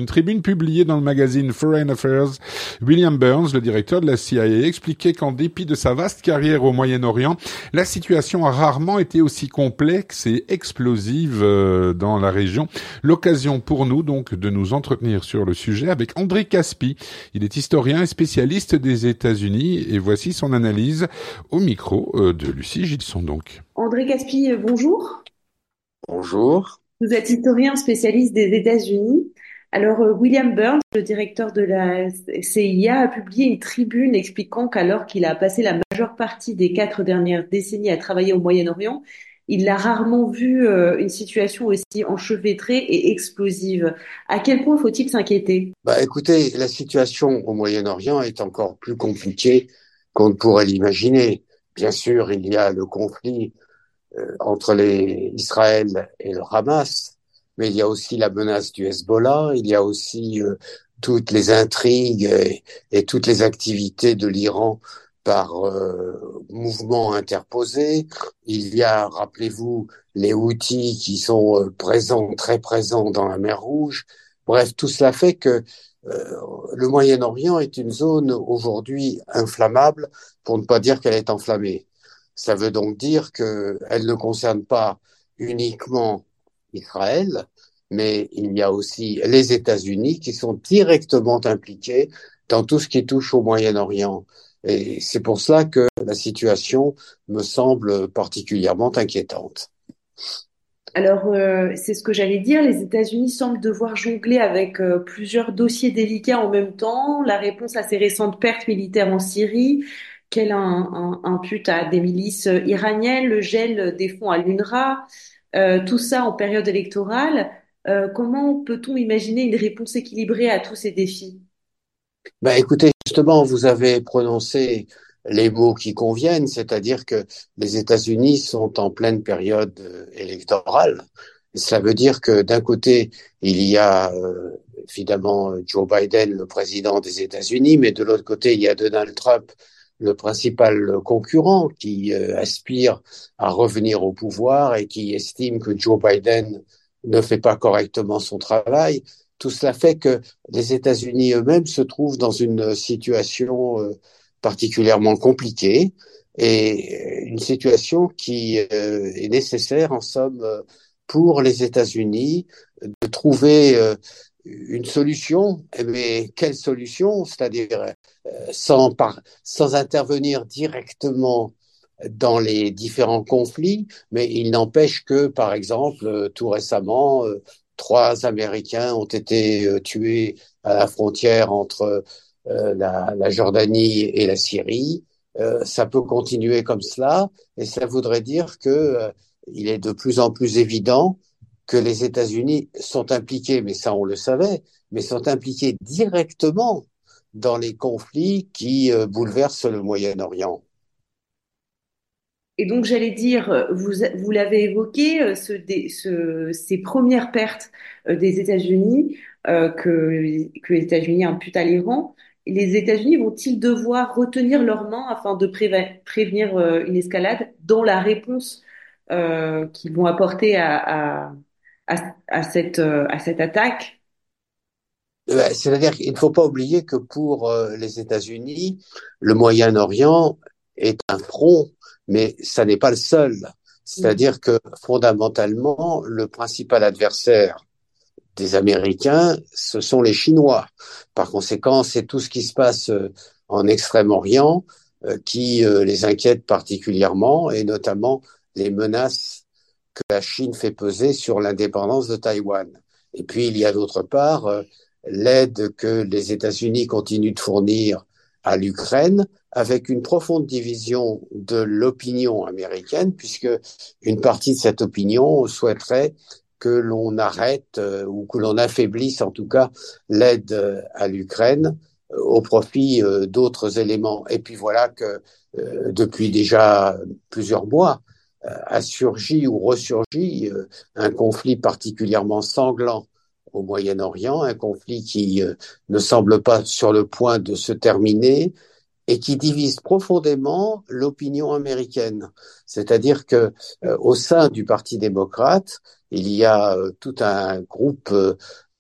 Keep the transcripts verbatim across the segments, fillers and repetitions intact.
tribune publiée dans le magazine Foreign Affairs, William Burns, le directeur de la C I A, expliquait qu'en dépit de sa vaste carrière au Moyen-Orient, la situation a rarement été aussi complexe et explosive euh, dans la région. L'occasion pour nous donc de nous entretenir sur le sujet avec André Caspi. Il est historien et spécialiste des États-Unis et voici son analyse au micro euh, de Lucie Gilson donc. André Caspi, bonjour. Bonjour. Vous êtes historien spécialiste des États-Unis. Alors, euh, William Burns, le directeur de la C I A, a publié une tribune expliquant qu'alors qu'il a passé la majeure partie des quatre dernières décennies à travailler au Moyen-Orient, il a rarement vu euh, une situation aussi enchevêtrée et explosive. À quel point faut-il s'inquiéter? Bah, écoutez, la situation au Moyen-Orient est encore plus compliquée qu'on ne pourrait l'imaginer. Bien sûr, il y a le conflit euh, entre les Israël et le Hamas, mais il y a aussi la menace du Hezbollah, il y a aussi euh, toutes les intrigues et, et toutes les activités de l'Iran par euh, mouvements interposés. Il y a, rappelez-vous, les Houthis qui sont euh, présents, très présents dans la mer Rouge. Bref, tout cela fait que euh, le Moyen-Orient est une zone aujourd'hui inflammable, pour ne pas dire qu'elle est enflammée. Ça veut donc dire qu'elle ne concerne pas uniquement Israël, mais il y a aussi les États-Unis qui sont directement impliqués dans tout ce qui touche au Moyen-Orient. Et c'est pour cela que la situation me semble particulièrement inquiétante. Alors, euh, c'est ce que j'allais dire. Les États-Unis semblent devoir jongler avec euh, plusieurs dossiers délicats en même temps. La réponse à ces récentes pertes militaires en Syrie, qu'elle un, un, impute à des milices iraniennes, le gel des fonds à l'UNRWA, euh, tout ça en période électorale. Euh, comment peut-on imaginer une réponse équilibrée à tous ces défis? Ben, écoutez, justement, vous avez prononcé les mots qui conviennent, c'est-à-dire que les États-Unis sont en pleine période euh, électorale. Cela veut dire que d'un côté, il y a euh, évidemment Joe Biden, le président des États-Unis, mais de l'autre côté, il y a Donald Trump, le principal concurrent, qui euh, aspire à revenir au pouvoir et qui estime que Joe Biden ne fait pas correctement son travail. Tout cela fait que les États-Unis eux-mêmes se trouvent dans une situation euh, particulièrement compliquée et une situation qui euh, est nécessaire, en somme, euh, pour les États-Unis de trouver euh, une solution. Mais quelle solution? C'est-à-dire euh, sans, par, sans intervenir directement dans les différents conflits, mais il n'empêche que, par exemple, tout récemment, euh, trois Américains ont été euh, tués à la frontière entre euh, la, la Jordanie et la Syrie. Euh, ça peut continuer comme cela, et ça voudrait dire que euh, il est de plus en plus évident que les États-Unis sont impliqués, mais ça on le savait, mais sont impliqués directement dans les conflits qui euh, bouleversent le Moyen-Orient. Et donc, j'allais dire, euh, vous, vous l'avez évoqué, euh, ce, des- ce- ces premières pertes euh, des États-Unis euh, que, que les États-Unis imputent à l'Iran. Les États-Unis vont-ils devoir retenir leurs mains afin de préva- prévenir euh, une escalade dans la réponse euh, qu'ils vont apporter à, à, à, à cette, euh, à cette attaque? Ouais, c'est-à-dire qu'il ne faut pas oublier que pour euh, les États-Unis, le Moyen-Orient est un front, mais ça n'est pas le seul. C'est-à-dire que fondamentalement, le principal adversaire des Américains, ce sont les Chinois. Par conséquent, c'est tout ce qui se passe euh, en Extrême-Orient euh, qui euh, les inquiète particulièrement, et notamment les menaces que la Chine fait peser sur l'indépendance de Taïwan. Et puis, il y a d'autre part euh, l'aide que les États-Unis continuent de fournir à l'Ukraine, avec une profonde division de l'opinion américaine, puisque une partie de cette opinion souhaiterait que l'on arrête euh, ou que l'on affaiblisse en tout cas l'aide euh, à l'Ukraine euh, au profit euh, d'autres éléments. Et puis voilà que euh, depuis déjà plusieurs mois euh, a surgi ou ressurgi euh, un conflit particulièrement sanglant au Moyen-Orient, un conflit qui euh, ne semble pas sur le point de se terminer et qui divise profondément l'opinion américaine. C'est-à-dire que euh, au sein du Parti démocrate, il y a euh, tout un groupe euh,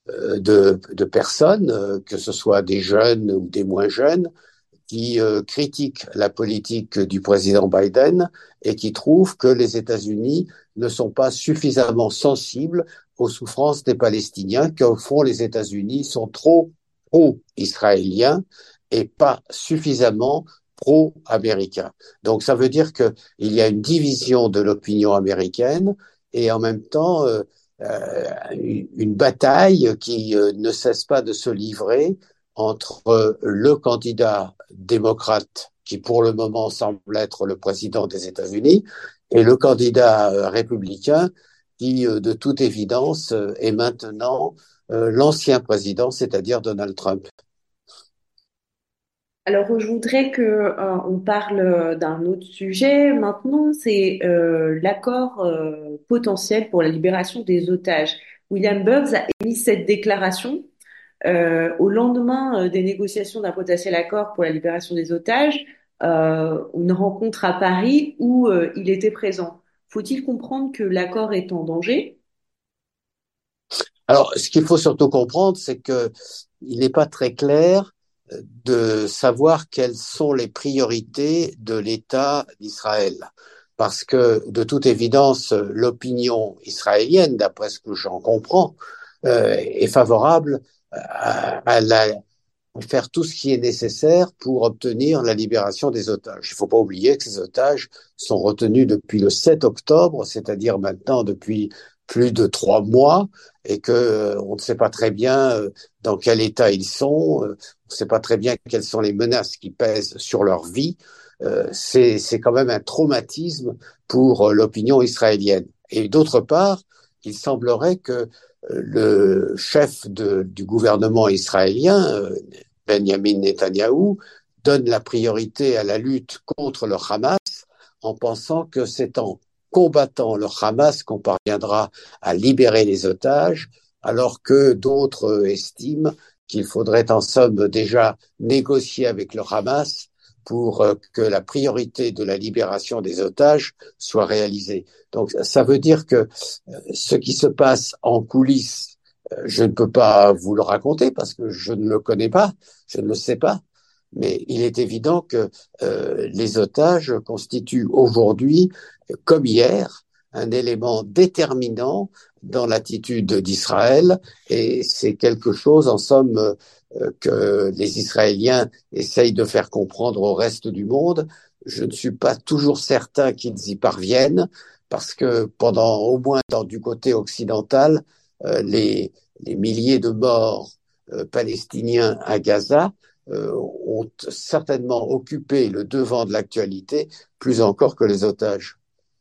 euh, de, de personnes, euh, que ce soit des jeunes ou des moins jeunes, qui euh, critiquent la politique du président Biden et qui trouvent que les États-Unis ne sont pas suffisamment sensibles aux souffrances des Palestiniens, qu'au fond les États-Unis sont trop pro-israéliens et pas suffisamment pro-américains. Donc ça veut dire qu'il y a une division de l'opinion américaine et en même temps euh, euh, une bataille qui euh, ne cesse pas de se livrer entre le candidat démocrate, qui pour le moment semble être le président des États-Unis, et le candidat républicain, qui de toute évidence est maintenant l'ancien président, c'est-à-dire Donald Trump. Alors, je voudrais que euh, on parle d'un autre sujet maintenant, c'est euh, l'accord euh, potentiel pour la libération des otages. William Burns a émis cette déclaration euh, au lendemain euh, des négociations d'un potentiel accord pour la libération des otages, euh, une rencontre à Paris où euh, il était présent. Faut-il comprendre que l'accord est en danger? Alors, ce qu'il faut surtout comprendre, c'est que il n'est pas très clair de savoir quelles sont les priorités de l'État d'Israël. Parce que, de toute évidence, l'opinion israélienne, d'après ce que j'en comprends, euh, est favorable à, à la, faire tout ce qui est nécessaire pour obtenir la libération des otages. Il ne faut pas oublier que ces otages sont retenus depuis le sept octobre, c'est-à-dire maintenant depuis plus de trois mois, et que euh, on ne sait pas très bien euh, dans quel état ils sont, euh, on ne sait pas très bien quelles sont les menaces qui pèsent sur leur vie. Euh, c'est, c'est quand même un traumatisme pour euh, l'opinion israélienne. Et d'autre part, il semblerait que euh, le chef de, du gouvernement israélien, euh, Benjamin Netanyahou, donne la priorité à la lutte contre le Hamas en pensant que c'est en combattant le Hamas qu'on parviendra à libérer les otages, alors que d'autres estiment qu'il faudrait en somme déjà négocier avec le Hamas pour que la priorité de la libération des otages soit réalisée. Donc ça veut dire que ce qui se passe en coulisses, je ne peux pas vous le raconter parce que je ne le connais pas, je ne le sais pas. Mais il est évident que euh, les otages constituent aujourd'hui, comme hier, un élément déterminant dans l'attitude d'Israël et c'est quelque chose, en somme, euh, que les Israéliens essayent de faire comprendre au reste du monde. Je ne suis pas toujours certain qu'ils y parviennent parce que pendant, au moins dans, du côté occidental, euh, les, les milliers de morts euh, palestiniens à Gaza Euh, ont certainement occupé le devant de l'actualité plus encore que les otages.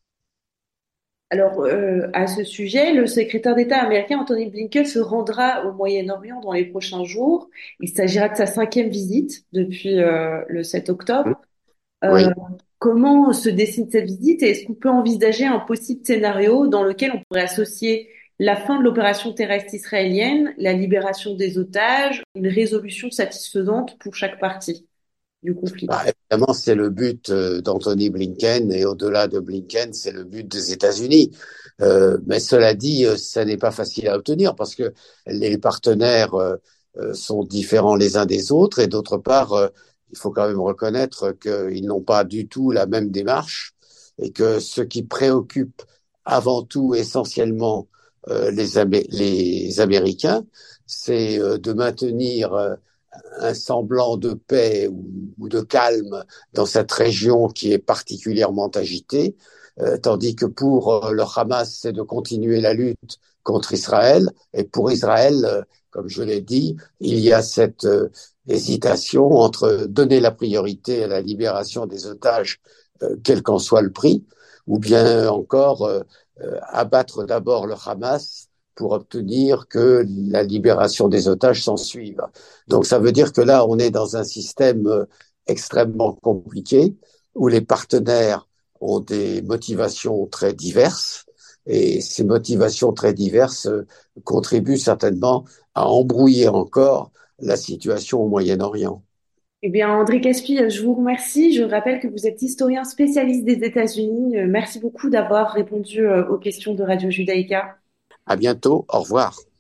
Alors, euh, à ce sujet, le secrétaire d'État américain Anthony Blinken se rendra au Moyen-Orient dans les prochains jours. Il s'agira de sa cinquième visite depuis euh, le sept octobre. Euh, Oui. comment se dessine cette visite et est-ce qu'on peut envisager un possible scénario dans lequel on pourrait associer la fin de l'opération terrestre israélienne, la libération des otages, une résolution satisfaisante pour chaque partie du conflit? Bah, évidemment, c'est le but euh, d'Anthony Blinken et au-delà de Blinken, c'est le but des États-Unis. Euh, mais cela dit, euh, ça n'est pas facile à obtenir parce que les partenaires euh, euh, sont différents les uns des autres et d'autre part, euh, il faut quand même reconnaître qu'ils n'ont pas du tout la même démarche et que ce qui préoccupe avant tout essentiellement euh, les, Amé- les Américains, c'est euh, de maintenir euh, un semblant de paix ou, ou de calme dans cette région qui est particulièrement agitée, euh, tandis que pour euh, le Hamas, c'est de continuer la lutte contre Israël. Et pour Israël, euh, comme je l'ai dit, il y a cette euh, hésitation entre donner la priorité à la libération des otages, euh, quel qu'en soit le prix, ou bien encore euh, euh, abattre d'abord le Hamas pour obtenir que la libération des otages s'en suive. Donc ça veut dire que là, on est dans un système extrêmement compliqué où les partenaires ont des motivations très diverses et ces motivations très diverses contribuent certainement à embrouiller encore la situation au Moyen-Orient. Eh bien, André Caspi, je vous remercie. Je rappelle que vous êtes historien spécialiste des États-Unis. Euh, Merci beaucoup d'avoir répondu euh, aux questions de Radio Judaïka. À bientôt, au revoir.